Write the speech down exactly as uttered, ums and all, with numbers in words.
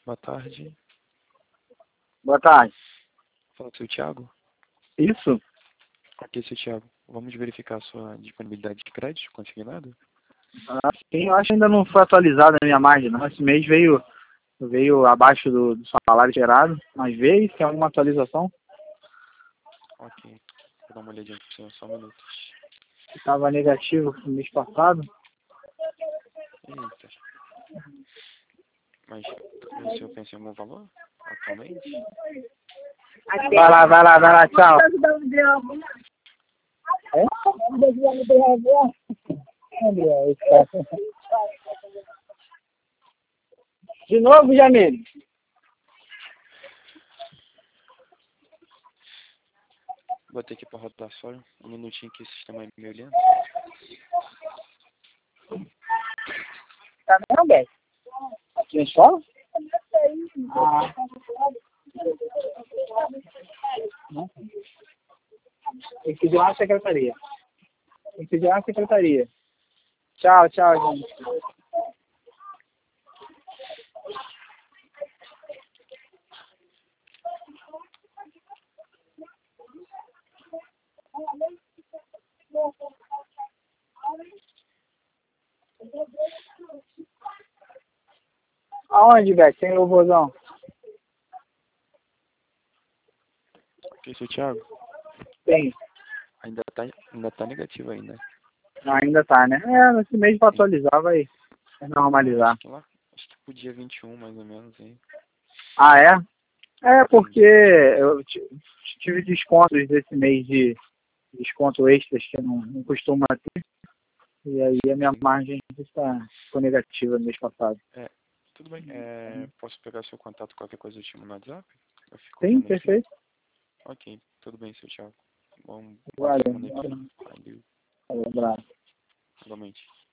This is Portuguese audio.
Boa tarde. Boa tarde. Fala com o seu Thiago? Isso? Aqui, seu Thiago. Vamos verificar a sua disponibilidade de crédito consignado? Ah, sim, eu acho que ainda não foi atualizada a minha margem, não. Esse mês veio, veio abaixo do, do salário gerado, mas veio, tem alguma atualização? Ok. Vou dar uma olhadinha pro senhor, só um minuto. Estava negativo no mês passado. Eita. Mas o senhor pensa em algum valor atualmente? Vai lá, vai lá, vai lá, tchau. De novo, Jamil? Botei aqui pra rodar só um minutinho que o sistema é meio lento. Tá vendo, Beto? Aqui na escola? Ah. Tem que pedir lá na secretaria. Tem que pedir lá na secretaria. Tchau, tchau, gente. Aonde, Beto? Tem louvorzão? Ok, seu Thiago? Tem. Ainda tá, ainda tá negativo ainda. Não, ainda tá, né? É, nesse mês pra atualizar vai, vai normalizar. Acho que lá, acho que pro dia vinte e um, mais ou menos, hein? Ah, é? É, porque eu ti- tive descontos desse mês de desconto extras que eu não, não costuma ter. E aí a minha Sim. margem está, ficou negativa no mês passado. É, tudo bem. É, posso pegar seu contato, qualquer coisa eu te mando no WhatsApp? Eu fico Sim, vendo aqui. perfeito. Ok, tudo bem, seu Thiago. Bom, boa Valeu. semana aí pra você. Valeu. Um abraço. Igualmente.